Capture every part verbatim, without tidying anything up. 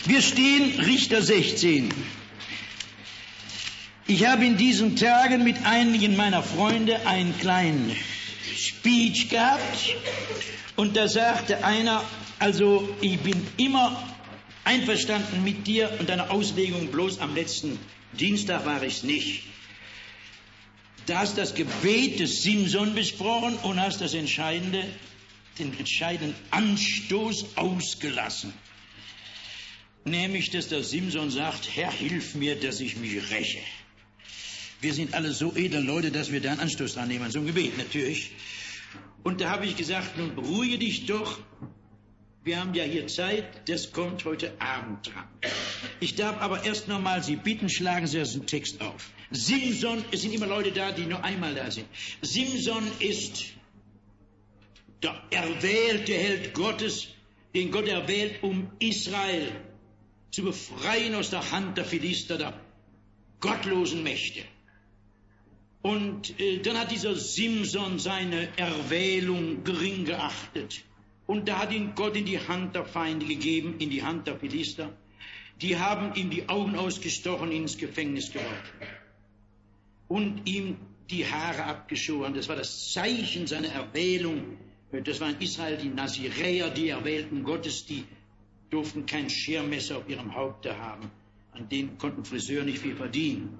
Wir stehen Richter sechzehn. Ich habe in diesen Tagen mit einigen meiner Freunde einen kleinen Speech gehabt und da sagte einer, also ich bin immer einverstanden mit dir und deiner Auslegung, bloß am letzten Dienstag war ich es nicht. Da hast das Gebet des Simson besprochen und hast das entscheidende, den entscheidenden Anstoß ausgelassen. Nämlich, dass der Simson sagt, Herr, hilf mir, dass ich mich räche. Wir sind alle so edle Leute, dass wir da einen Anstoß dran nehmen, so ein Gebet natürlich. Und da habe ich gesagt, nun beruhige dich doch. Wir haben ja hier Zeit, das kommt heute Abend dran. Ich darf aber erst noch mal Sie bitten, schlagen Sie das im Text auf. Simson, es sind immer Leute da, die nur einmal da sind. Simson ist der erwählte Held Gottes, den Gott erwählt, um Israel zu befreien aus der Hand der Philister, der gottlosen Mächte. Und äh, dann hat dieser Simson seine Erwählung gering geachtet. Und da hat ihn Gott in die Hand der Feinde gegeben, in die Hand der Philister. Die haben ihm die Augen ausgestochen, ihn ins Gefängnis geworfen. Und ihm die Haare abgeschoren. Das war das Zeichen seiner Erwählung. Das waren in Israel die Naziräer, die Erwählten Gottes, die durften kein Schermesser auf ihrem Haupte haben. An denen konnten Friseure nicht viel verdienen.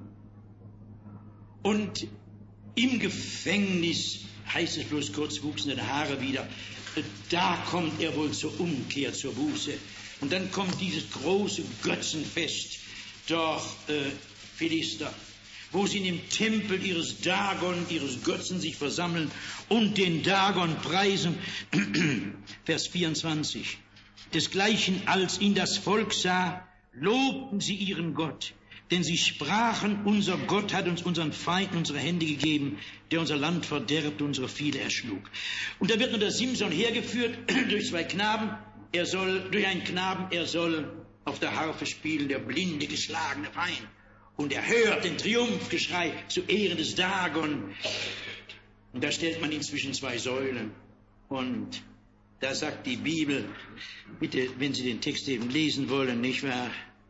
Und im Gefängnis, heißt es bloß kurz, wuchsen seine Haare wieder. Da kommt er wohl zur Umkehr, zur Buße. Und dann kommt dieses große Götzenfest der äh, Philister, wo sie in dem Tempel ihres Dagon, ihres Götzen sich versammeln und den Dagon preisen. Vers vierundzwanzig. Desgleichen, als ihn das Volk sah, lobten sie ihren Gott. Denn sie sprachen, unser Gott hat uns unseren Feinden unsere Hände gegeben, der unser Land verderbt, unsere viele erschlug. Und da wird nun der Simson hergeführt durch zwei Knaben, er soll, durch einen Knaben, er soll auf der Harfe spielen, der blinde, geschlagene Feind. Und er hört den Triumphgeschrei zu Ehren des Dagon. Und da stellt man ihn zwischen zwei Säulen. Und da sagt die Bibel, bitte, wenn Sie den Text eben lesen wollen, nicht wahr?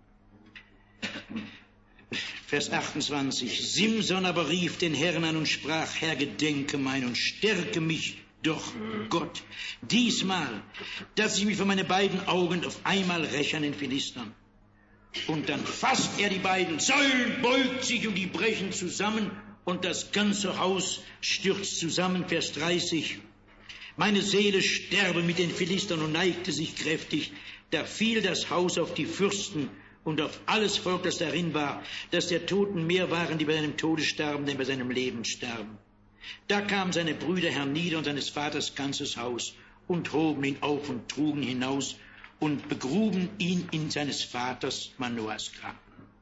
Vers achtundzwanzig. Simson aber rief den Herrn an und sprach, Herr, gedenke mein und stärke mich doch, Gott, diesmal, dass ich mich für meine beiden Augen auf einmal räche an den Philistern. Und dann fasst er die beiden Säulen, beugt sich und die brechen zusammen und das ganze Haus stürzt zusammen. Vers dreißig. Meine Seele sterbe mit den Philistern und neigte sich kräftig. Da fiel das Haus auf die Fürsten und auf alles Volk, das darin war, dass der Toten mehr waren, die bei seinem Tode starben, denn bei seinem Leben starben. Da kamen seine Brüder hernieder und seines Vaters ganzes Haus und hoben ihn auf und trugen hinaus und begruben ihn in seines Vaters Manoas Grab.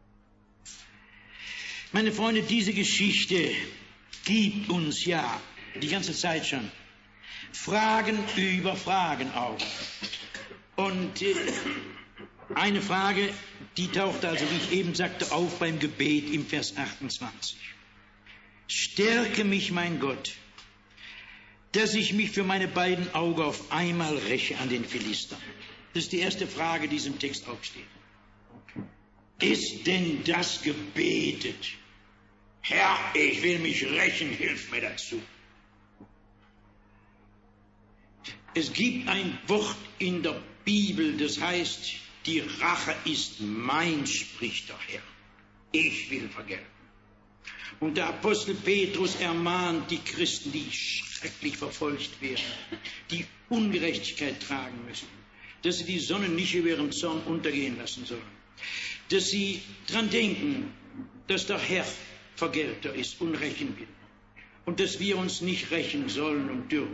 Meine Freunde, diese Geschichte gibt uns ja die ganze Zeit schon Fragen über Fragen auf. Und äh, eine Frage, die taucht also, wie ich eben sagte, auf beim Gebet im Vers achtundzwanzig. Stärke mich, mein Gott, dass ich mich für meine beiden Augen auf einmal räche an den Philistern. Das ist die erste Frage, die im Text aufsteht. Ist denn das gebetet? Herr, ich will mich rächen, hilf mir dazu. Es gibt ein Wort in der Bibel, das heißt, die Rache ist mein, spricht der Herr. Ich will vergelten. Und der Apostel Petrus ermahnt die Christen, die schrecklich verfolgt werden, die Ungerechtigkeit tragen müssen, dass sie die Sonne nicht über ihren Zorn untergehen lassen sollen, dass sie dran denken, dass der Herr Vergelter ist und rächen will und dass wir uns nicht rächen sollen und dürfen.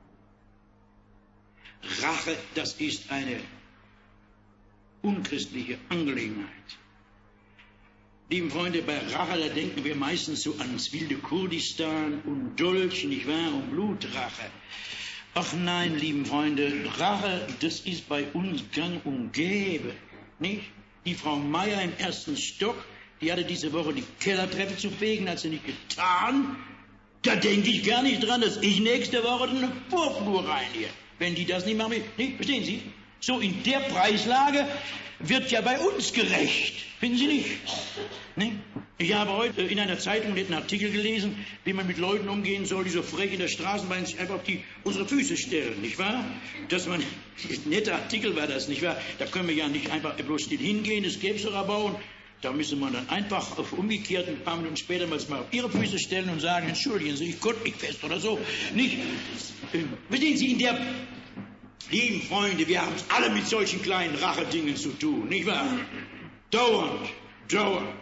Rache, das ist eine unchristliche Angelegenheit. Lieben Freunde, bei Rache, da denken wir meistens so ans wilde Kurdistan und Dolch, nicht wahr, und Blutrache. Ach nein, lieben Freunde, Rache, das ist bei uns gang und gäbe, nicht? Die Frau Meier im ersten Stock, die hatte diese Woche die Kellertreppe zu fegen, hat sie nicht getan. Da denke ich gar nicht dran, dass ich nächste Woche eine Vorflur reingehe. Wenn die das nicht machen, nicht? Verstehen Sie? So in der Preislage wird ja bei uns gerecht. Finden Sie nicht? Ne? Ich habe heute in einer Zeitung einen Artikel gelesen, wie man mit Leuten umgehen soll, die so frech in der Straßenbahn sich einfach auf die, unsere Füße stellen, nicht wahr? Dass man, ein netter Artikel war das, nicht wahr? Da können wir ja nicht einfach bloß still hingehen, das gäbe es doch aber auch. Da müsste man dann einfach auf umgekehrt ein paar Minuten später mal auf ihre Füße stellen und sagen, entschuldigen Sie, ich konnte nicht fest oder so. Nicht? Verstehen Sie, in der... Lieben Freunde, wir haben es alle mit solchen kleinen Rachedingen zu tun, nicht wahr? Dauernd, dauernd.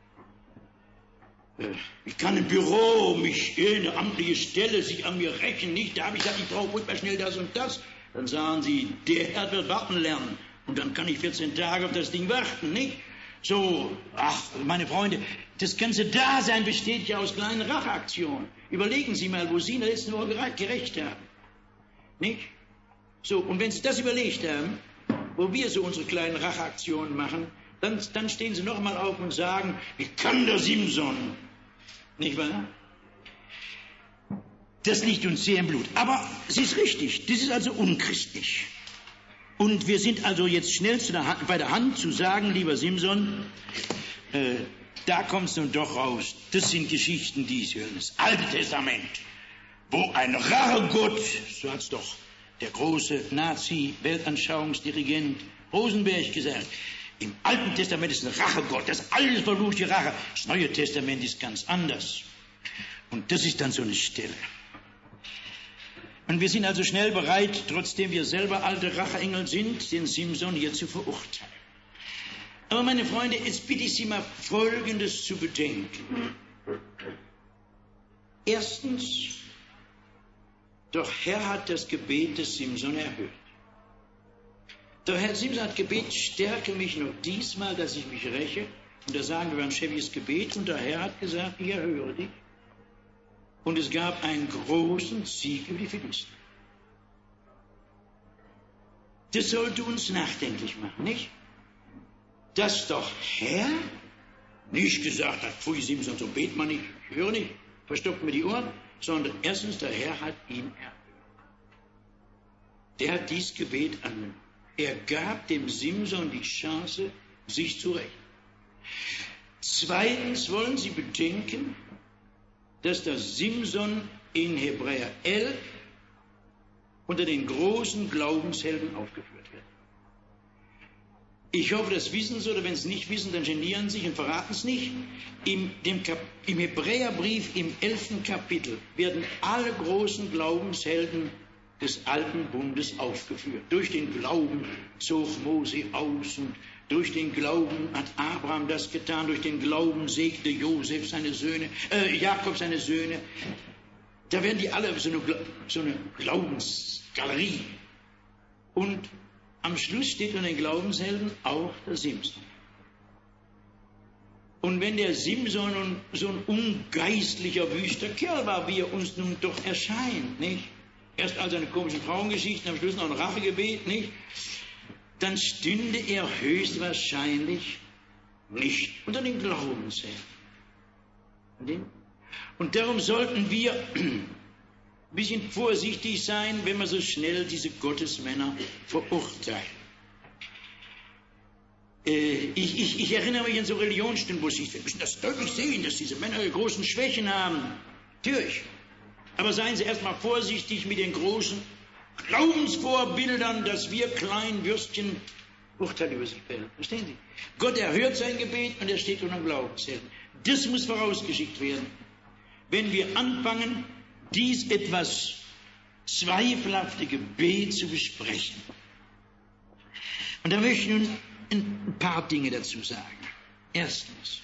Ich kann im Büro mich irgendeine amtliche Stelle sich an mir rächen, nicht? Da habe ich gesagt, ich brauche ruhig mal schnell das und das. Dann sagen sie, der Herr wird warten lernen. Und dann kann ich vierzehn Tage auf das Ding warten, nicht? So, ach, meine Freunde, das ganze Dasein besteht ja aus kleinen Racheaktionen. Überlegen Sie mal, wo Sie in der letzten Woche gerecht haben. Nicht? So, und wenn Sie das überlegt haben, wo wir so unsere kleinen Racheaktionen machen, dann, dann stehen Sie noch einmal auf und sagen, wie kann der Simson? Nicht wahr? Das liegt uns sehr im Blut. Aber es ist richtig, das ist also unchristlich. Und wir sind also jetzt schnell zu der Hand, bei der Hand zu sagen, lieber Simson, äh, da kommst du doch raus. Das sind Geschichten, die ich höre. Das Alte Testament, wo ein Rachegott, so hat's doch der große Nazi-Weltanschauungsdirigent Rosenberg gesagt, im Alten Testament ist ein Rachegott, das alles verfluchte Rache. Das Neue Testament ist ganz anders. Und das ist dann so eine Stelle. Und wir sind also schnell bereit, trotzdem wir selber alte Racheengel sind, den Simson hier zu verurteilen. Aber meine Freunde, jetzt bitte ich Sie mal Folgendes zu bedenken. Erstens, doch Herr hat das Gebet des Simson erhört. Doch Herr Simson hat Gebet, stärke mich noch diesmal, dass ich mich räche. Und da sagen wir ein schäbiges Gebet und der Herr hat gesagt, ich erhöre dich. Und es gab einen großen Sieg über die Philister. Das sollte uns nachdenklich machen, nicht? Dass doch Herr nicht gesagt hat, pfui Simson, so bet man nicht, ich höre nicht, verstopft mir die Ohren, sondern erstens, der Herr hat ihn erhört. Der hat dies Gebet angenommen. Er gab dem Simson die Chance, sich zu rächen. Zweitens wollen Sie bedenken, dass der Simson in Hebräer elf unter den großen Glaubenshelden aufgeführt wird. Ich hoffe, das wissen Sie, oder wenn Sie es nicht wissen, dann genieren Sie sich und verraten es nicht. Im, dem Kap im Hebräerbrief im elften Kapitel werden alle großen Glaubenshelden des alten Bundes aufgeführt. Durch den Glauben zog Mose aus und durch den Glauben hat Abraham das getan, durch den Glauben segnete Josef seine Söhne, äh, Jakob seine Söhne. Da werden die alle so eine, so eine Glaubensgalerie. Und am Schluss steht unter den Glaubenshelden auch der Simson. Und wenn der Simson so ein ungeistlicher, wüster Kerl war, wie er uns nun doch erscheint, nicht? Erst all seine komischen Frauengeschichten, am Schluss noch ein Rachegebet, nicht? Dann stünde er höchstwahrscheinlich nicht unter den Glaubenshelden. Und darum sollten wir ein bisschen vorsichtig sein, wenn wir so schnell diese Gottesmänner verurteilen. Äh, ich, ich, ich erinnere mich an so Religionsstunden, wo Sie, wir müssen das deutlich sehen, dass diese Männer großen Schwächen haben. Natürlich. Aber seien Sie erstmal vorsichtig mit den großen Glaubensvorbildern, dass wir kleinen Würstchen Urteil über sie fällen. Verstehen Sie? Gott erhört sein Gebet und er steht unter dem Glaubenshelden. Das muss vorausgeschickt werden. Wenn wir anfangen, dies etwas zweifelhafte Gebet zu besprechen. Und da möchte ich nun ein paar Dinge dazu sagen. Erstens,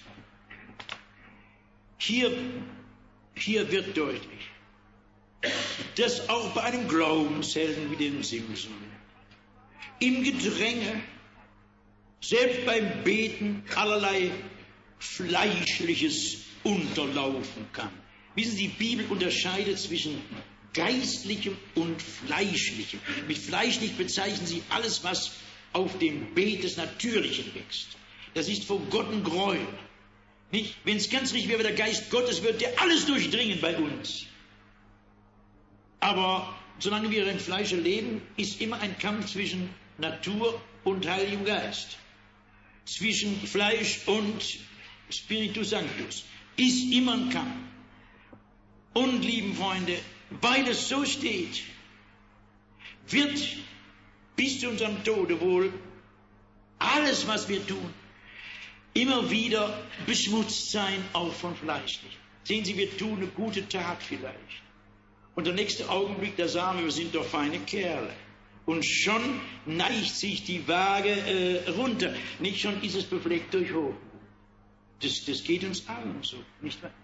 hier, hier wird deutlich, dass auch bei einem Glaubenshelden wie dem Simson im Gedränge, selbst beim Beten, allerlei Fleischliches unterlaufen kann. Wissen Sie, die Bibel unterscheidet zwischen Geistlichem und Fleischlichem. Mit fleischlich bezeichnen sie alles, was auf dem Beet des Natürlichen wächst. Das ist vor Gott ein Gräuel. Wenn es ganz richtig wäre, der Geist Gottes wird der alles durchdringen bei uns. Aber solange wir im Fleische leben, ist immer ein Kampf zwischen Natur und Heiligem Geist, zwischen Fleisch und Spiritus Sanctus, ist immer ein Kampf. Und, lieben Freunde, weil es so steht, wird bis zu unserem Tode wohl alles, was wir tun, immer wieder beschmutzt sein, auch von Fleischlichen. Sehen Sie, wir tun eine gute Tat vielleicht. Und der nächste Augenblick, da sagen wir, wir sind doch feine Kerle. Und schon neigt sich die Waage äh, runter. Nicht schon ist es befleckt durch Hoch. Das, das geht uns allen so, nicht wahr?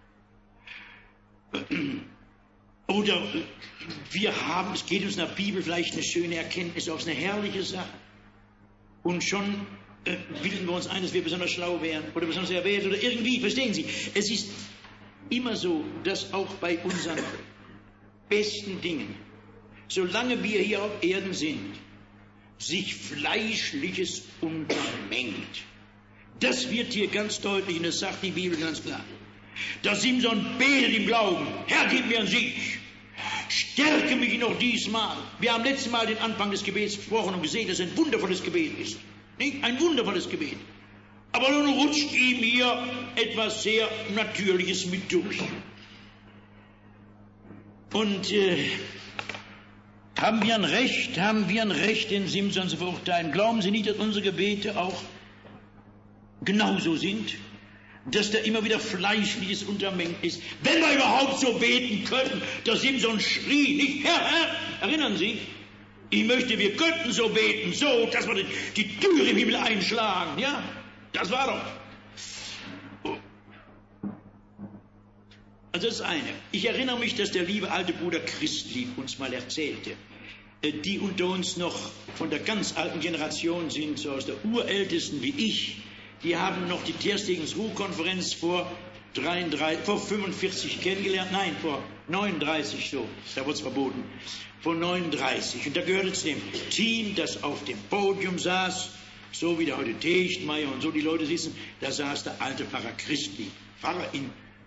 Oder wir haben, es geht uns in der Bibel vielleicht eine schöne Erkenntnis aus, eine herrliche Sache. Und schon äh, bilden wir uns ein, dass wir besonders schlau wären oder besonders erwählt oder irgendwie, verstehen Sie? Es ist immer so, dass auch bei unseren besten Dingen, solange wir hier auf Erden sind, sich Fleischliches untermengt. Das wird hier ganz deutlich, und das sagt die Bibel ganz klar. Der Simson betet im Glauben, Herr, gib mir einen Sieg, stärke mich noch diesmal. Wir haben letztes Mal den Anfang des Gebets gesprochen und gesehen, dass es ein wundervolles Gebet ist. Nicht? Ein wundervolles Gebet. Aber nun rutscht ihm hier etwas sehr Natürliches mit durch. Und äh, haben wir ein Recht, haben wir ein Recht, den Simson zu verurteilen? Glauben Sie nicht, dass unsere Gebete auch genauso sind? Dass da immer wieder Fleischliches untermengt ist. Wenn wir überhaupt so beten könnten, der Simson schrie nicht, Herr, Herr, erinnern Sie, ich möchte, wir könnten so beten, so, dass wir die Tür im Himmel einschlagen, ja, das war doch. Also das ist eine. Ich erinnere mich, dass der liebe alte Bruder Christlieb uns mal erzählte, die unter uns noch von der ganz alten Generation sind, so aus der urältesten wie ich, die haben noch die Terstegens-Ruhr-Konferenz vor, vor fünfundvierzig kennengelernt, nein, vor neununddreißig so, da wurde es verboten, vor neununddreißig. Und da gehörte zu dem Team, das auf dem Podium saß, so wie der heute Techtmeier und so die Leute sitzen, da saß der alte Pfarrer Christli, Pfarrer in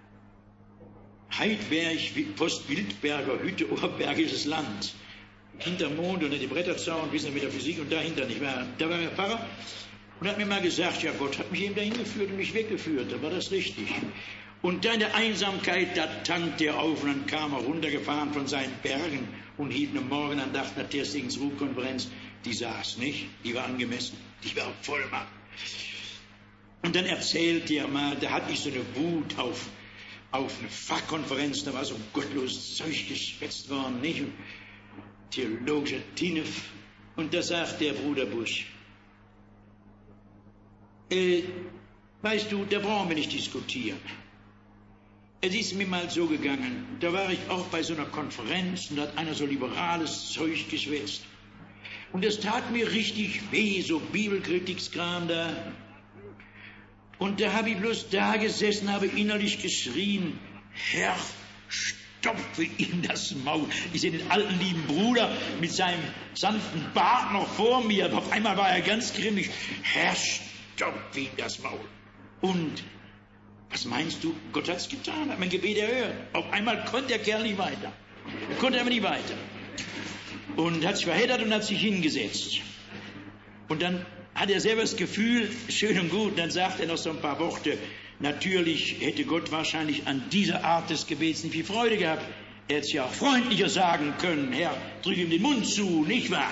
Heidberg, Post-Wildberger Hütte, Oberbergisches Land, hinterm Mond unter dem Bretterzaun, wissen Sie, mit der Physik und dahinter, nicht wahr? Da war der Pfarrer. Und er hat mir mal gesagt, ja, Gott hat mich eben dahin geführt und mich weggeführt, da war das richtig. Und da in der Einsamkeit, da tankt er auf und dann kam er runtergefahren von seinen Bergen und hielt eine Morgenandacht nach der Terstegens-Ruhr-Konferenz. Die saß nicht, die war angemessen, die war Vollmacht. Und dann erzählte er mal, da hatte ich so eine Wut auf, auf eine Fachkonferenz, da war so gottloses Zeug geschwätzt worden, nicht? Und theologischer Tinef. Und da sagt der Bruder Busch, Äh, weißt du, da brauchen wir nicht diskutieren. Es ist mir mal so gegangen, da war ich auch bei so einer Konferenz und da hat einer so liberales Zeug geschwätzt. Und das tat mir richtig weh, so Bibelkritikkram da. Und da habe ich bloß da gesessen, habe innerlich geschrien, Herr, stopfe ihm das Maul. Ich sehe den alten lieben Bruder mit seinem sanften Bart noch vor mir, aber auf einmal war er ganz grimmig. Herr, stopfe ihm das Maul. Und was meinst du? Gott hat's getan, hat mein Gebet erhört. Auf einmal konnte der Kerl nicht weiter. Er konnte aber nicht weiter. Und hat sich verheddert und hat sich hingesetzt. Und dann hat er selber das Gefühl, schön und gut, dann sagt er noch so ein paar Worte. Natürlich hätte Gott wahrscheinlich an dieser Art des Gebets nicht viel Freude gehabt. Er hätte es ja auch freundlicher sagen können. Herr, drück ihm den Mund zu, nicht wahr?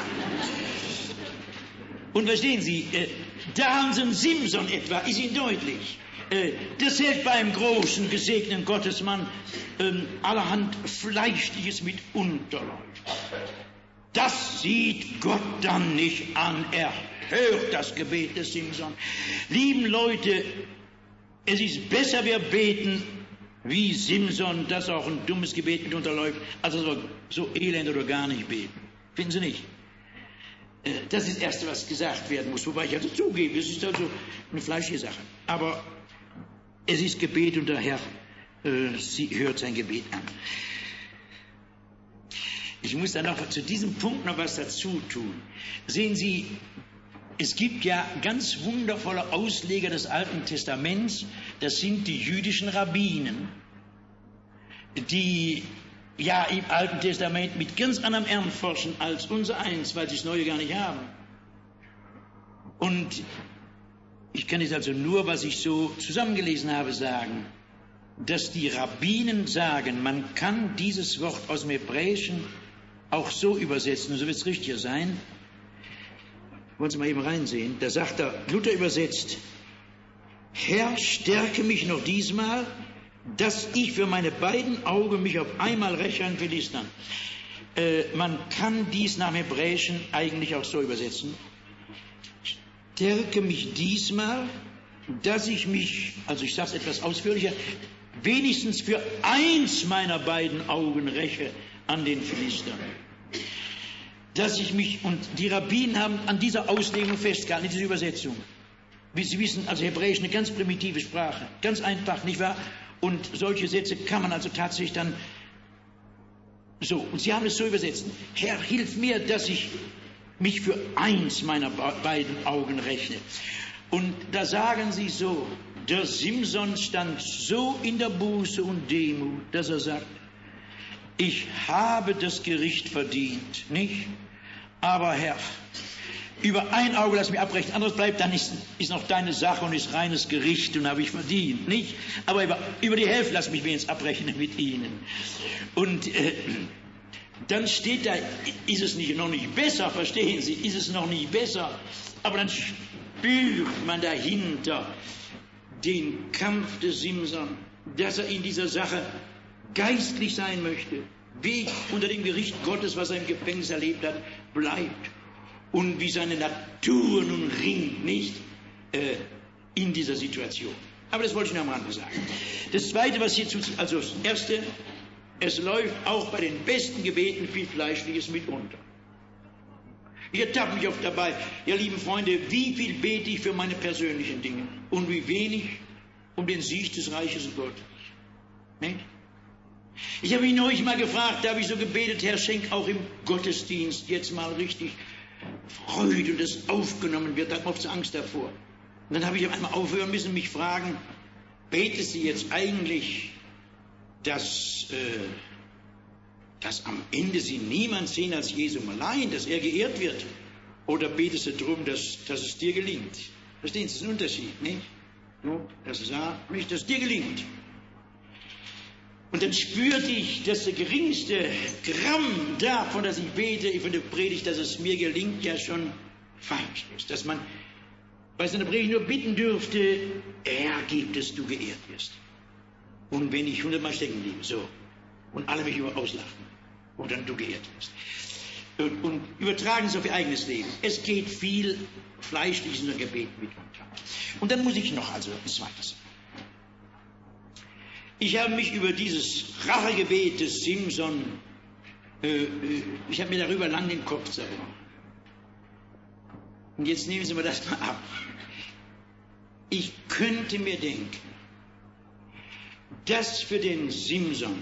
Und verstehen Sie, äh, da haben Sie einen Simson etwa, ist Ihnen deutlich. Äh, das hält beim großen, gesegneten Gottesmann äh, allerhand Fleischliches mit unterläuft. Das sieht Gott dann nicht an. Er hört das Gebet des Simson. Lieben Leute, es ist besser, wir beten wie Simson, dass auch ein dummes Gebet mit unterläuft, als dass wir so elend oder gar nicht beten. Finden Sie nicht? Das ist das Erste, was gesagt werden muss. Wobei ich also zugebe, es ist also eine fleischliche Sache. Aber es ist Gebet und der Herr äh, sie hört sein Gebet an. Ich muss dann noch zu diesem Punkt noch was dazu tun. Sehen Sie, es gibt ja ganz wundervolle Ausleger des Alten Testaments, das sind die jüdischen Rabbinen, die ja im Alten Testament mit ganz anderem Ernst forschen als unser eins, weil sie das Neue gar nicht haben. Und ich kann jetzt also nur, was ich so zusammengelesen habe, sagen, dass die Rabbinen sagen, man kann dieses Wort aus dem Hebräischen auch so übersetzen, und so wird es richtiger sein. Wollen Sie mal eben reinsehen? Da sagt er, Luther übersetzt, Herr, stärke mich noch diesmal, dass ich für meine beiden Augen mich auf einmal räche an Philistern. Äh, man kann dies nach dem Hebräischen eigentlich auch so übersetzen. Stärke mich diesmal, dass ich mich, also ich sage es etwas ausführlicher, wenigstens für eins meiner beiden Augen räche an den Philistern. Dass ich mich, und die Rabbinen haben an dieser Auslegung festgehalten, in dieser Übersetzung. Wie Sie wissen, also Hebräisch eine ganz primitive Sprache, ganz einfach, nicht wahr? Und solche Sätze kann man also tatsächlich dann so, und Sie haben es so übersetzt, Herr, hilf mir, dass ich mich für eins meiner beiden Augen rechne. Und da sagen Sie so, der Simson stand so in der Buße und Demut, dass er sagt, ich habe das Gericht verdient, nicht? Aber Herr, über ein Auge lass mich abrechnen, anderes bleibt, dann ist, ist noch deine Sache und ist reines Gericht und habe ich verdient, nicht? Aber über, über die Hälfte lass mich wenigstens abrechnen mit ihnen. Und äh, dann steht da, ist es nicht, noch nicht besser, verstehen Sie, ist es noch nicht besser, aber dann spürt man dahinter den Kampf des Simson, dass er in dieser Sache geistlich sein möchte, Weg unter dem Gericht Gottes, was er im Gefängnis erlebt hat, bleibt. Und wie seine Natur nun ringt, nicht, äh, in dieser Situation. Aber das wollte ich nur am Rande sagen. Das Zweite, was hierzu, also das Erste, es läuft auch bei den besten Gebeten viel Fleischliches mit unter. Ich ertappe mich oft dabei, ja lieben Freunde, wie viel bete ich für meine persönlichen Dinge und wie wenig um den Sieg des Reiches Gottes. Nicht? Ich habe mich neulich mal gefragt, da habe ich so gebetet, Herr, schenk auch im Gottesdienst jetzt mal richtig Freude und das aufgenommen wird, da hat man oft Angst davor. Und dann habe ich einmal aufhören müssen und mich fragen, betest Sie jetzt eigentlich, dass, äh, dass am Ende Sie niemand sehen als Jesum allein, dass er geehrt wird? Oder betest du darum, dass, dass es dir gelingt? Verstehen Sie, das ist ein Unterschied, nicht? No, dass es nicht, dass es dir gelingt. Und dann spürte ich, dass der geringste Gramm davon, dass ich bete, von der Predigt, dass es mir gelingt, ja schon falsch ist. Dass man bei seiner Predigt nur bitten dürfte, er gibt es, du geehrt wirst. Und wenn ich hundertmal stecken bliebe, so, und alle mich über auslachen, und dann du geehrt wirst. Und, und übertragen es auf ihr eigenes Leben. Es geht viel fleischliches in der Gebet mitunter. Und dann muss ich noch also ein zweites sagen. Ich habe mich über dieses Rachegebet des Simson, äh, ich habe mir darüber lang den Kopf zerbrochen. Und jetzt nehmen Sie mir das mal ab. Ich könnte mir denken, dass für den Simson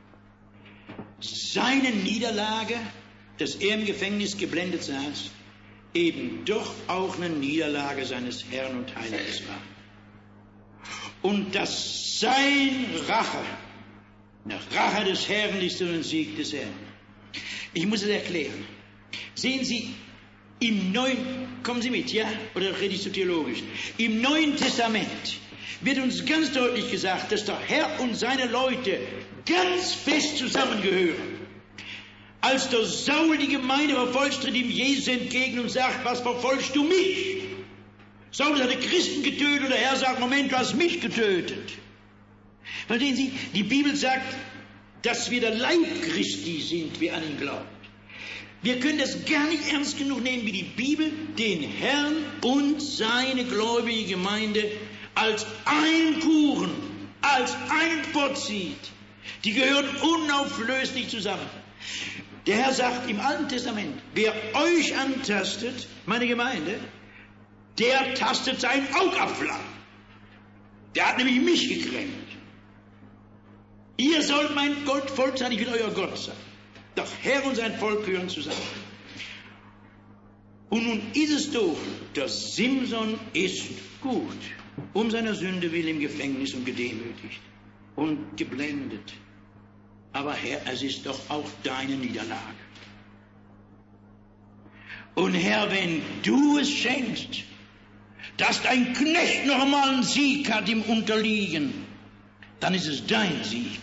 seine Niederlage, dass er im Gefängnis geblendet saß, eben doch auch eine Niederlage seines Herrn und Heilands war. Und dass sein Rache, eine Rache des Herrn ist und ein Sieg des Herrn. Ich muss es erklären. Sehen Sie, im Neuen, kommen Sie mit, ja? Oder rede ich so theologisch? Im Neuen Testament wird uns ganz deutlich gesagt, dass der Herr und seine Leute ganz fest zusammengehören. Als der Saul die Gemeinde verfolgt, tritt ihm Jesus entgegen und sagt, was verfolgst du mich? Saul hatte Christen getötet und der Herr sagt, Moment, du hast mich getötet. Verstehen Sie, die Bibel sagt, dass wir der Leib Christi sind, wer an ihn glaubt. Wir können das gar nicht ernst genug nehmen, wie die Bibel den Herrn und seine gläubige Gemeinde als ein Kuchen, als ein Pott sieht. Die gehören unauflöslich zusammen. Der Herr sagt im Alten Testament, wer euch antastet, meine Gemeinde, der tastet seinen Augapfel an. Der hat nämlich mich gekränkt. Ihr sollt mein Volk sein, ich will euer Gott sein. Doch Herr und sein Volk gehören zusammen. Und nun ist es doch, der Simson ist gut, um seiner Sünde willen im Gefängnis und gedemütigt und geblendet. Aber Herr, es ist doch auch deine Niederlage. Und Herr, wenn du es schenkst, dass dein Knecht noch mal einen Sieg hat im Unterliegen, dann ist es dein Sieg.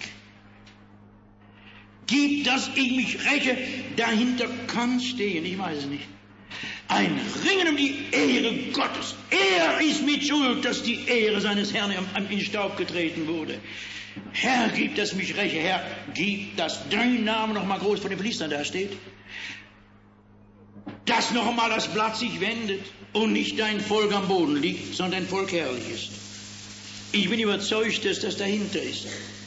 Gib, dass ich mich räche, dahinter kann stehen, ich weiß es nicht. Ein Ringen um die Ehre Gottes. Er ist mit schuld, dass die Ehre seines Herrn in den Staub getreten wurde. Herr, gib, dass mich räche. Herr, gib, dass dein Name noch mal groß von den Philistern da steht. Dass noch einmal das Blatt sich wendet und nicht dein Volk am Boden liegt, sondern dein Volk herrlich ist. Ich bin überzeugt, dass das dahinter ist.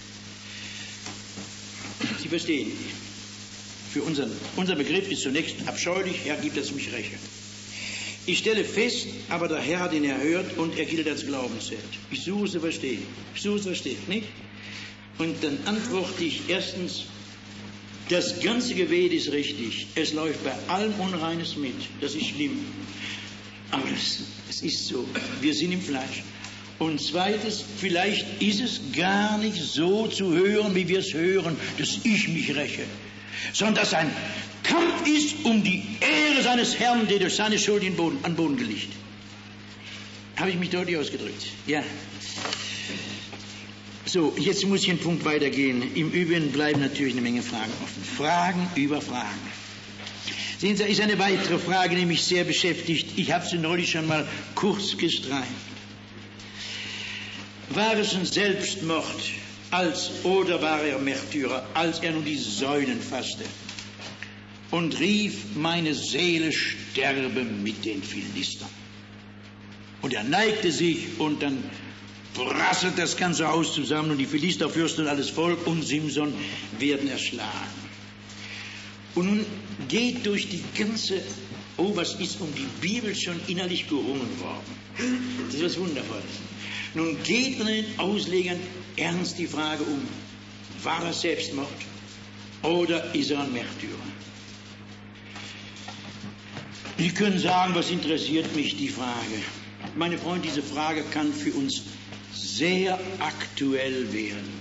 Sie verstehen, für unseren, unser Begriff ist zunächst abscheulich, Herr, gib, dass mich räche. Ich stelle fest, aber der Herr hat ihn erhört und er gilt als glaubenswert. Ich suche es zu verstehen. Ich suche es zu verstehen, nicht? Und dann antworte ich erstens, das ganze Gebet ist richtig. Es läuft bei allem Unreines mit. Das ist schlimm. Aber es, es ist so. Wir sind im Fleisch. Und zweitens, vielleicht ist es gar nicht so zu hören, wie wir es hören, dass ich mich räche, sondern dass ein Kampf ist um die Ehre seines Herrn, der durch seine Schuld in Boden, an Boden gelegt. Habe ich mich deutlich ausgedrückt? Ja. So, jetzt muss ich einen Punkt weitergehen. Im Übrigen bleiben natürlich eine Menge Fragen offen. Fragen über Fragen. Sehen Sie, da ist eine weitere Frage, die mich sehr beschäftigt. Ich habe sie neulich schon mal kurz gestreift. War es ein Selbstmord, als, oder war er Märtyrer, als er nun die Säulen fasste und rief, meine Seele sterbe mit den Philistern. Und er neigte sich und dann prasselt das ganze Haus zusammen und die Philisterfürsten und alles Volk und Simson werden erschlagen. Und nun geht durch die ganze, oh, was ist um die Bibel schon innerlich gerungen worden. Das ist was Wundervolles. Nun geht unter den Auslegern ernst die Frage um, war er Selbstmord oder ist er ein Märtyrer? Sie können sagen, was interessiert mich die Frage? Meine Freunde, diese Frage kann für uns sehr aktuell werden.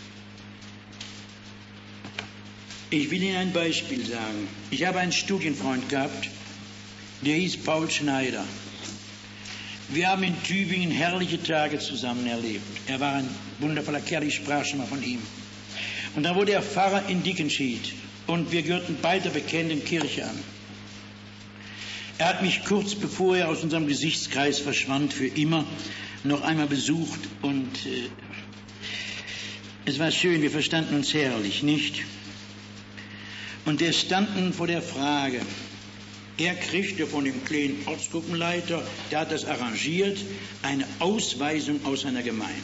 Ich will Ihnen ein Beispiel sagen. Ich habe einen Studienfreund gehabt, der hieß Paul Schneider. Wir haben in Tübingen herrliche Tage zusammen erlebt. Er war ein wundervoller Kerl, ich sprach schon mal von ihm. Und dann wurde er Pfarrer in Dickenschied und wir gehörten beide bekennenden Kirche an. Er hat mich kurz bevor er aus unserem Gesichtskreis verschwand, für immer noch einmal besucht und äh, es war schön, wir verstanden uns herrlich, nicht? Und wir standen vor der Frage, er kriegte von dem kleinen Ortsgruppenleiter, der hat das arrangiert, eine Ausweisung aus seiner Gemeinde.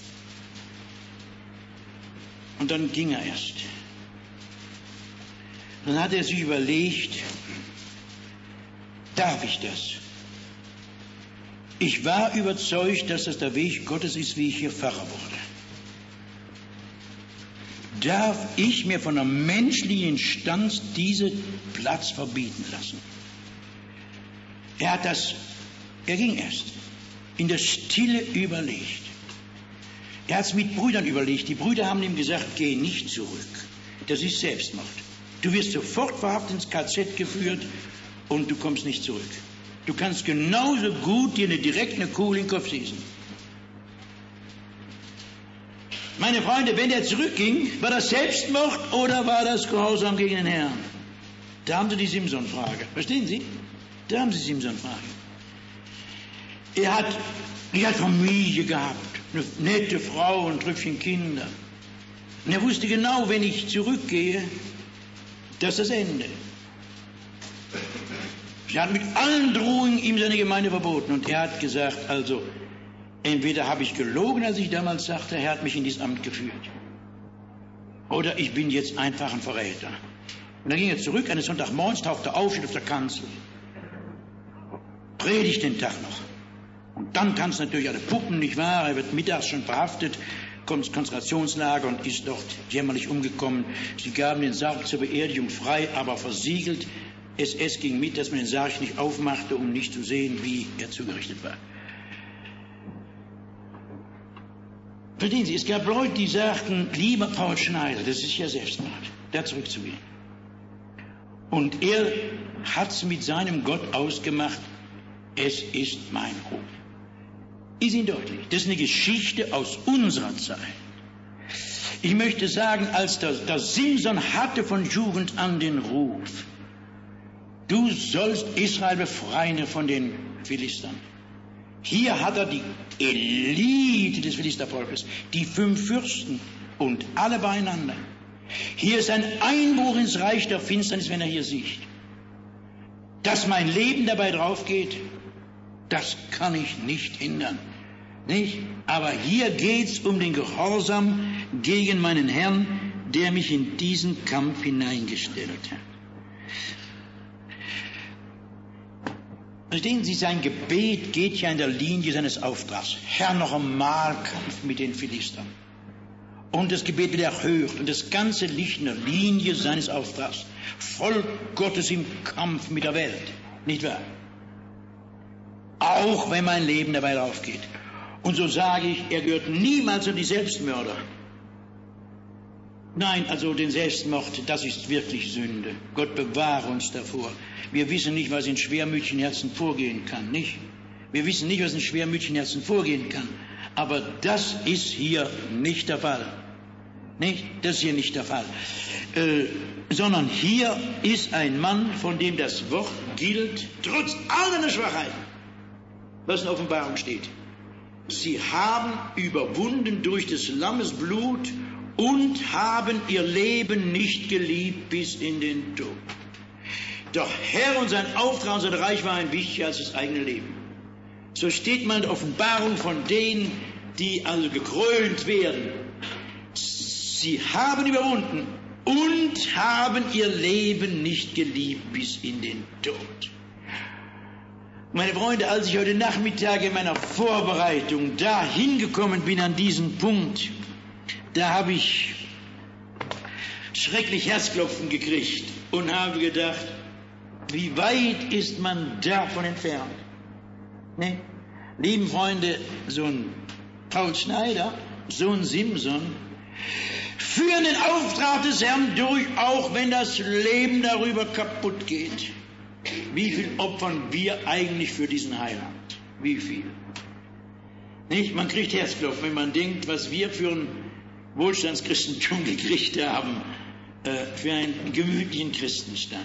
Und dann ging er erst. Dann hat er sich überlegt, darf ich das? Ich war überzeugt, dass das der Weg Gottes ist, wie ich hier Pfarrer wurde. Darf ich mir von einem menschlichen Instanz diesen Platz verbieten lassen? Er hat das, er ging erst, in der Stille überlegt. Er hat es mit Brüdern überlegt. Die Brüder haben ihm gesagt, geh nicht zurück. Das ist Selbstmord. Du wirst sofort verhaftet ins K Z geführt und du kommst nicht zurück. Du kannst genauso gut dir eine, direkt eine Kugel in den Kopf schießen. Meine Freunde, wenn er zurückging, war das Selbstmord oder war das Gehorsam gegen den Herrn? Da haben Sie die Simson-Frage. Verstehen Sie? Da haben Sie die Simson-Frage. Er hat, er hat Familie gehabt, eine nette Frau und Tröpfchen Kinder. Und er wusste genau, wenn ich zurückgehe, das ist das Ende. Sie hat mit allen Drohungen ihm seine Gemeinde verboten. Und er hat gesagt, also, entweder habe ich gelogen, als ich damals sagte, er hat mich in dieses Amt geführt. Oder ich bin jetzt einfach ein Verräter. Und dann ging er zurück, eines Sonntagmorgens tauchte er auf, steht auf der Kanzel. Predigt den Tag noch. Und dann tanzt natürlich alle Puppen, nicht wahr? Er wird mittags schon verhaftet, kommt ins Konzentrationslager und ist dort jämmerlich umgekommen. Sie gaben den Sarg zur Beerdigung frei, aber versiegelt. S S ging mit, dass man den Sarg nicht aufmachte, um nicht zu sehen, wie er zugerichtet war. Verstehen Sie, es gab Leute, die sagten, lieber Paul Schneider, das ist ja Selbstmord, da zurückzugehen. Und er hat es mit seinem Gott ausgemacht, es ist mein Ruf. ist Ihnen deutlich. Das ist eine Geschichte aus unserer Zeit. Ich möchte sagen, als der, der Simson hatte von Jugend an den Ruf, du sollst Israel befreien von den Philistern. Hier hat er die Elite des Philistervolkes, die fünf Fürsten und alle beieinander. Hier ist ein Einbruch ins Reich der Finsternis, wenn er hier sieht. Dass mein Leben dabei drauf geht, das kann ich nicht hindern. Nicht? Aber hier geht es um den Gehorsam gegen meinen Herrn, der mich in diesen Kampf hineingestellt hat. Verstehen Sie, sein Gebet geht ja in der Linie seines Auftrags. Herr, noch einmal Kampf mit den Philistern. Und das Gebet wird erhört und das Ganze liegt in der Linie seines Auftrags. Volk Gottes im Kampf mit der Welt. Nicht wahr? Auch wenn mein Leben dabei draufgeht. Und so sage ich, er gehört niemals zu die Selbstmörder. Nein, also den Selbstmord, das ist wirklich Sünde. Gott bewahre uns davor. Wir wissen nicht, was in schwermütigen Herzen vorgehen kann, nicht? Wir wissen nicht, was in schwermütigen Herzen vorgehen kann. Aber das ist hier nicht der Fall. Nicht? Das ist hier nicht der Fall. Äh, sondern hier ist ein Mann, von dem das Wort gilt, trotz all seiner Schwachheiten, was in der Offenbarung steht. Sie haben überwunden durch des Lammes Blut und haben ihr Leben nicht geliebt bis in den Tod. Doch Herr und sein Auftrag und sein Reich waren wichtiger als das eigene Leben. So steht man in der Offenbarung von denen, die also gekrönt werden. Sie haben überwunden und haben ihr Leben nicht geliebt bis in den Tod. Meine Freunde, als ich heute Nachmittag in meiner Vorbereitung da hingekommen bin an diesen Punkt, da habe ich schrecklich Herzklopfen gekriegt und habe gedacht, wie weit ist man davon entfernt? Ne? Lieben Freunde, so ein Paul Schneider, so ein Simson, führen den Auftrag des Herrn durch, auch wenn das Leben darüber kaputt geht. Wie viel opfern wir eigentlich für diesen Heiland? Wie viel? Nicht? Man kriegt Herzklopfen, wenn man denkt, was wir für ein Wohlstandschristentum gekriegt haben, äh, für einen gemütlichen Christenstand.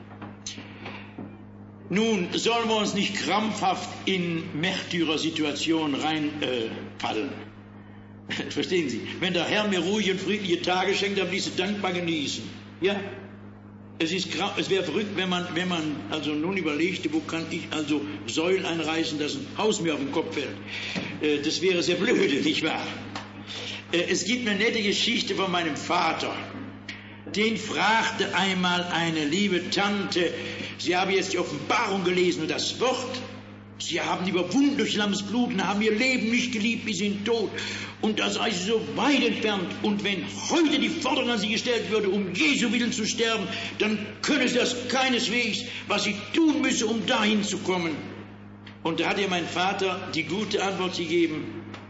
Nun sollen wir uns nicht krampfhaft in Märtyrersituationen reinpaddeln. Äh, Verstehen Sie? Wenn der Herr mir ruhige und friedliche Tage schenkt, dann will ich sie dankbar genießen. Ja? Es ist, es wäre verrückt, wenn man, wenn man also nun überlegte, wo kann ich also Säulen einreißen, dass ein Haus mir auf den Kopf fällt. Äh, das wäre sehr blöde, nicht wahr? Äh, es gibt eine nette Geschichte von meinem Vater. Den fragte einmal eine liebe Tante, sie habe jetzt die Offenbarung gelesen und das Wort, sie haben überwunden durch Lammes Blut und haben ihr Leben nicht geliebt bis in den Tod. Und da sei sie so weit entfernt. Und wenn heute die Forderung an sie gestellt würde, um Jesu Willen zu sterben, dann könne sie das keineswegs, was sie tun müsse, um dahin zu kommen. Und da hat ihr mein Vater die gute Antwort gegeben,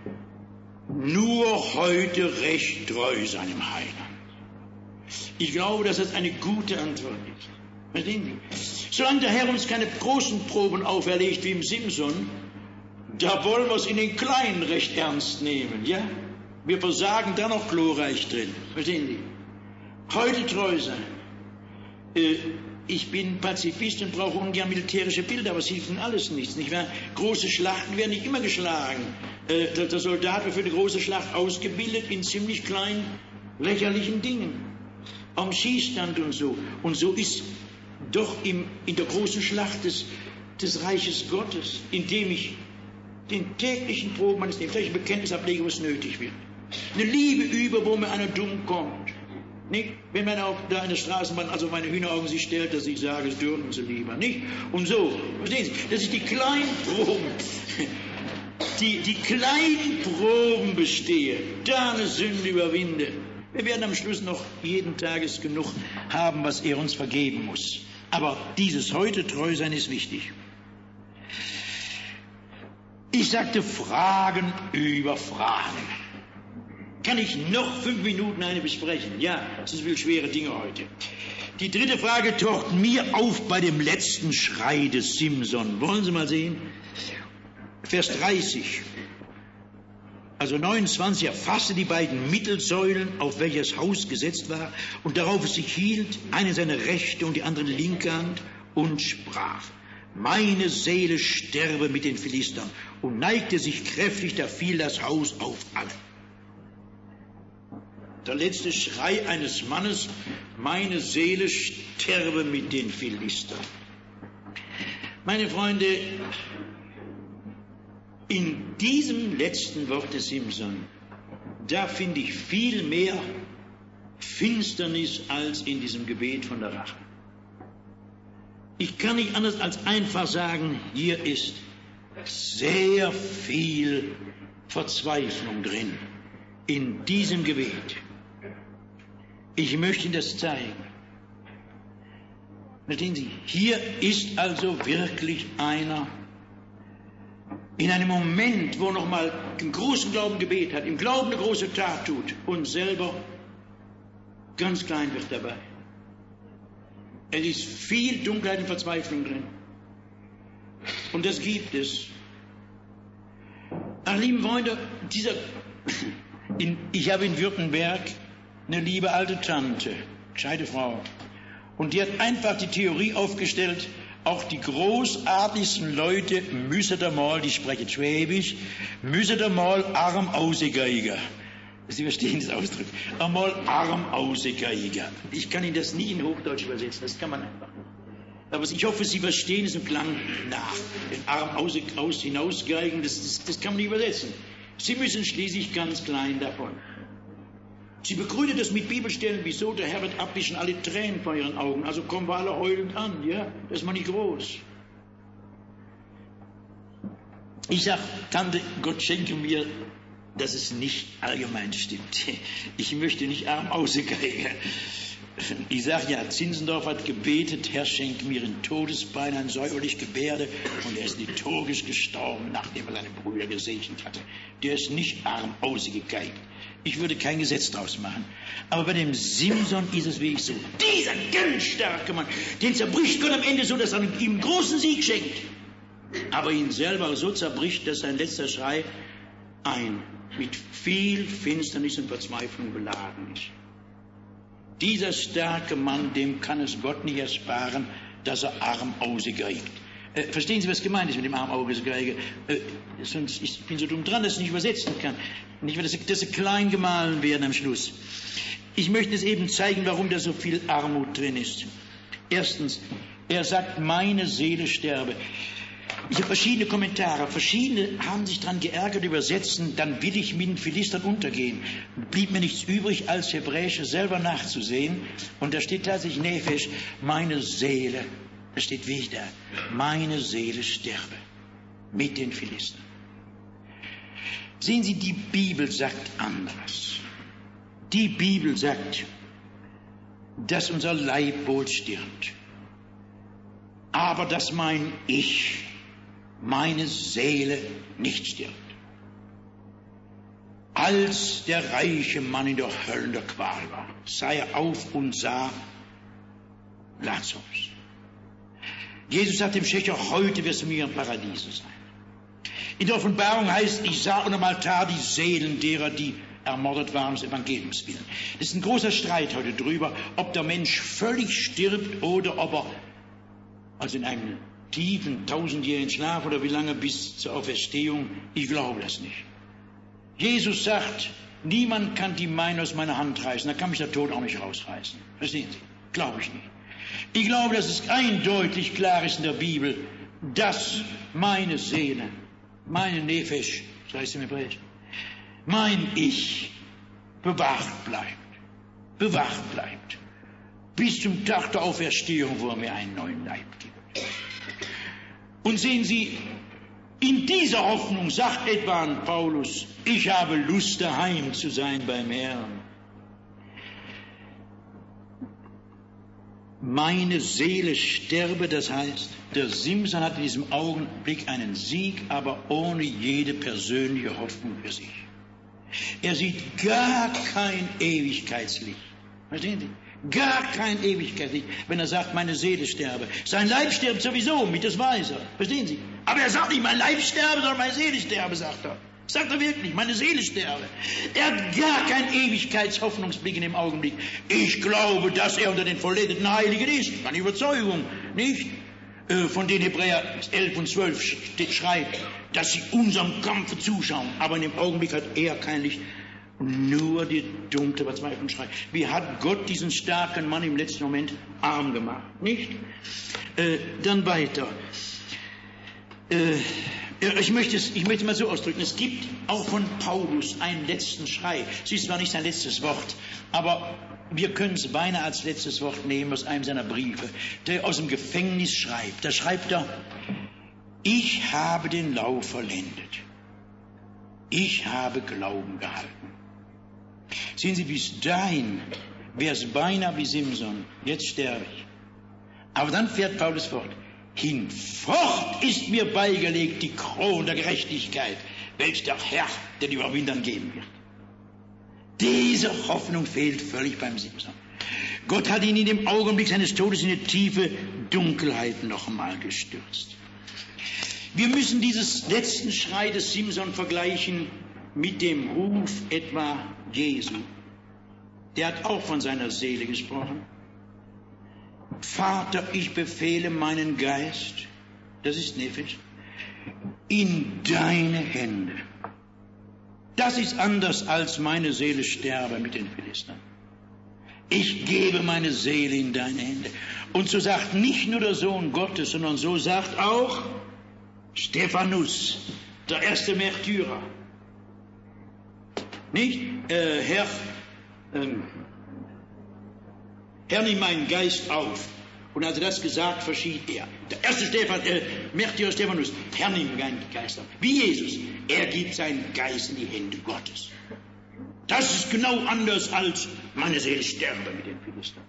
nur heute recht treu seinem Heiland. Ich glaube, dass das eine gute Antwort ist. Verstehen Sie? Solange der Herr uns keine großen Proben auferlegt wie im Simson, da wollen wir es in den Kleinen recht ernst nehmen, ja? Wir versagen da noch glorreich drin. Verstehen Sie? Heute treu sein. Äh, ich bin Pazifist und brauche ungern militärische Bilder, aber es hilft ihnen alles nichts, nicht wahr? Große Schlachten werden nicht immer geschlagen. Äh, der, der Soldat wird für eine große Schlacht ausgebildet in ziemlich kleinen, lächerlichen Dingen. Am Schießstand und so. Und so ist doch im, in der großen Schlacht des, des Reiches Gottes, indem ich den täglichen Proben meines Lebens, täglichen Bekenntnis ablege, was nötig wird. Eine Liebe über, wo mir einer dumm kommt. Nicht? Wenn man auch da in der Straßenbahn, also meine Hühneraugen sich stellt, dass ich sage, es dürfen sie lieber. Nicht? Und so, verstehen Sie, das ist die kleinen Proben, die, die kleinen Proben bestehe, da eine Sünde überwinde. Wir werden am Schluss noch jeden Tages genug haben, was er uns vergeben muss. Aber dieses heute treu sein ist wichtig. Ich sagte Fragen über Fragen. Kann ich noch fünf Minuten eine besprechen? Ja, es sind viel schwere Dinge heute. Die dritte Frage taucht mir auf bei dem letzten Schrei des Simson. Wollen Sie mal sehen? Vers dreißig. also neunundzwanzig, erfasste die beiden Mittelsäulen, auf welche das Haus gesetzt war, und darauf es sich hielt, eine seine rechte und die andere linke Hand, und sprach: Meine Seele sterbe mit den Philistern, und neigte sich kräftig, da fiel das Haus auf alle. Der letzte Schrei eines Mannes: Meine Seele sterbe mit den Philistern. Meine Freunde, in diesem letzten Wort des Simson, da finde ich viel mehr Finsternis als in diesem Gebet von der Rache. Ich kann nicht anders als einfach sagen, hier ist sehr viel Verzweiflung drin, in diesem Gebet. Ich möchte Ihnen das zeigen. Verstehen Sie, hier ist also wirklich einer in einem Moment, wo noch mal im großen Glauben Gebet hat, im Glauben eine große Tat tut und selber ganz klein wird dabei. Es ist viel Dunkelheit und Verzweiflung drin. Und das gibt es. Ach, lieben Freunde, dieser, in, ich habe in Württemberg eine liebe alte Tante, gescheite Frau. Und die hat einfach die Theorie aufgestellt, auch die großartigsten Leute müssen da mal, die sprechen Schwäbisch, müssen da mal arm ausgeigen. Sie verstehen das Ausdruck. Einmal arm ausgeigen. Ich kann Ihnen das nie in Hochdeutsch übersetzen, das kann man einfach nicht. Aber ich hoffe, Sie verstehen es im Klang nach. Den Arm aus, aus hinausgeigen, das, das, das kann man nicht übersetzen. Sie müssen schließlich ganz klein davon. Sie begründet das mit Bibelstellen, wieso der Herr wird abwischen alle Tränen von ihren Augen. Also kommen wir alle heulend an, ja? Das ist mal nicht groß. Ich sag, Tante, Gott schenke mir, dass es nicht allgemein stimmt. Ich möchte nicht arm ausgeigen. Ich sage ja, Zinzendorf hat gebetet, Herr, schenk mir in Todesbein ein säuberlich Gebärde, und er ist liturgisch gestorben, nachdem er seine Brüder gesegnet hatte. Der ist nicht arm ausgegeigt. Ich würde kein Gesetz draus machen. Aber bei dem Simson ist es wirklich so. Dieser ganz starke Mann, den zerbricht Gott am Ende so, dass er ihm einen großen Sieg schenkt. Aber ihn selber so zerbricht, dass sein letzter Schrei ein mit viel Finsternis und Verzweiflung beladen ist. Dieser starke Mann, dem kann es Gott nicht ersparen, dass er arm ausgeigt. Äh, verstehen Sie, was gemeint ist mit dem arm ausgeigen? Äh, sonst, ich bin so dumm dran, dass ich nicht übersetzen kann. Nicht, dass sie, dass sie klein gemahlen werden am Schluss. Ich möchte es eben zeigen, warum da so viel Armut drin ist. Erstens, er sagt, meine Seele sterbe. Ich habe verschiedene Kommentare, verschiedene haben sich daran geärgert, übersetzen, dann will ich mit den Philistern untergehen. Blieb mir nichts übrig, als Hebräische selber nachzusehen. Und da steht tatsächlich Nephesh, meine Seele, da steht wieder, meine Seele sterbe mit den Philistern. Sehen Sie, die Bibel sagt anderes. Die Bibel sagt, dass unser Leib wohl stirbt, aber dass mein Ich, meine Seele nicht stirbt. Als der reiche Mann in der Hölle der Qual war, sah er auf und sah Lazarus. Jesus sagt dem Schächer, heute wirst du mir im Paradiese sein. In der Offenbarung heißt, ich sah unter dem Altar die Seelen derer, die ermordet waren, des Evangeliums willen. Das ist ein großer Streit heute drüber, ob der Mensch völlig stirbt oder ob er, also in einem tiefen, tausendjährigen Schlaf oder wie lange bis zur Auferstehung, ich glaube das nicht. Jesus sagt, niemand kann die Meine aus meiner Hand reißen, da kann mich der Tod auch nicht rausreißen. Verstehen Sie? Glaube ich nicht. Ich glaube, dass es eindeutig klar ist in der Bibel, dass meine Seele, meine Nephesh, das heißt im Hebräisch, mein Ich bewahrt bleibt, bewahrt bleibt, bis zum Tag der Auferstehung, wo er mir einen neuen Leib gibt. Und sehen Sie, in dieser Hoffnung sagt etwa Paulus, ich habe Lust, daheim zu sein beim Herrn. Meine Seele sterbe, das heißt, der Simson hat in diesem Augenblick einen Sieg, aber ohne jede persönliche Hoffnung für sich. Er sieht gar kein Ewigkeitslicht. Verstehen Sie? Gar kein Ewigkeitslicht, wenn er sagt, meine Seele sterbe. Sein Leib stirbt sowieso, mit das weiß er. Verstehen Sie? Aber er sagt nicht, mein Leib sterbe, sondern meine Seele sterbe, sagt er. Sagt er wirklich, meine Seele sterbe. Er hat gar keinen Ewigkeitshoffnungsblick in dem Augenblick. Ich glaube, dass er unter den vollendeten Heiligen ist. Eine Überzeugung, nicht? Äh, von den Hebräer elf und zwölf steht, schreibt, dass sie unserem Kampfe zuschauen. Aber in dem Augenblick hat er kein Licht. Nur die dunkle Verzweiflung schreit. Wie hat Gott diesen starken Mann im letzten Moment arm gemacht, nicht? Äh, dann weiter. Äh, ich möchte es, ich möchte mal so ausdrücken, es gibt auch von Paulus einen letzten Schrei. Es ist zwar nicht sein letztes Wort, aber wir können es beinahe als letztes Wort nehmen aus einem seiner Briefe, der aus dem Gefängnis schreibt. Da schreibt er, ich habe den Lauf vollendet. Ich habe Glauben gehalten. Sehen Sie, bis dahin wäre es beinahe wie Simson. Jetzt sterbe ich. Aber dann fährt Paulus fort. Hinfort ist mir beigelegt die Krone der Gerechtigkeit, welche der Herr den Überwindern geben wird. Diese Hoffnung fehlt völlig beim Simson. Gott hat ihn in dem Augenblick seines Todes in eine tiefe Dunkelheit noch einmal gestürzt. Wir müssen dieses letzten Schrei des Simson vergleichen mit dem Ruf etwa Jesu. Der hat auch von seiner Seele gesprochen. Vater, ich befehle meinen Geist, das ist Nephisch, in deine Hände. Das ist anders als meine Seele sterbe mit den Philistern. Ich gebe meine Seele in deine Hände. Und so sagt nicht nur der Sohn Gottes, sondern so sagt auch Stephanus, der erste Märtyrer. Nicht, äh, Herr, ähm, Herr, nimm meinen Geist auf. Und als er das gesagt, verschied er. Der erste Stephan, äh, Märtyrer Stephanus, Herr, nimm meinen Geist auf. Wie Jesus, er gibt seinen Geist in die Hände Gottes. Das ist genau anders als meine Seele sterbe mit den Philistern.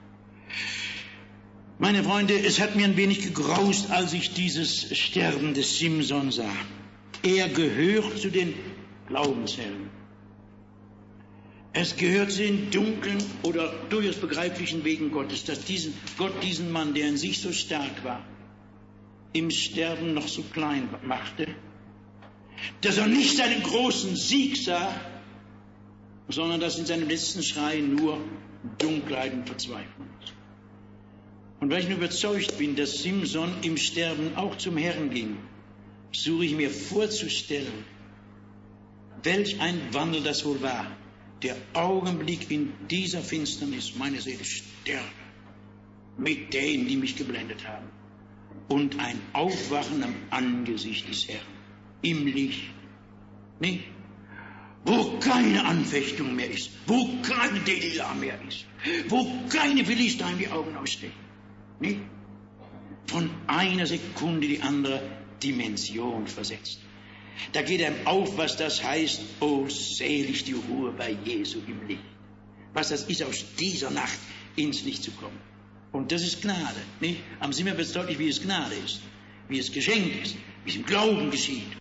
Meine Freunde, es hat mir ein wenig gegraust, als ich dieses Sterben des Simson sah. Er gehört zu den Glaubenshelden. Es gehört zu den dunklen oder durchaus begreiflichen Wegen Gottes, dass diesen, Gott diesen Mann, der in sich so stark war, im Sterben noch so klein machte, dass er nicht seinen großen Sieg sah, sondern dass in seinem letzten Schrei nur Dunkelheit und Verzweiflung ist. Und weil ich nur überzeugt bin, dass Simson im Sterben auch zum Herrn ging, suche ich mir vorzustellen, welch ein Wandel das wohl war. Der Augenblick in dieser Finsternis, meine Seele sterbe mit denen, die mich geblendet haben. Und ein Aufwachen am Angesicht des Herrn, im Licht, nicht? Wo keine Anfechtung mehr ist, wo keine Delilah mehr ist, wo keine Philister in die Augen ausstechen. Nicht? Von einer Sekunde die andere Dimension versetzt. Da geht einem auf, was das heißt, oh selig die Ruhe bei Jesu im Licht. Was das ist, aus dieser Nacht ins Licht zu kommen. Und das ist Gnade. Nicht? Am Simmer wird es deutlich, wie es Gnade ist, wie es Geschenk ist, wie es im Glauben geschieht.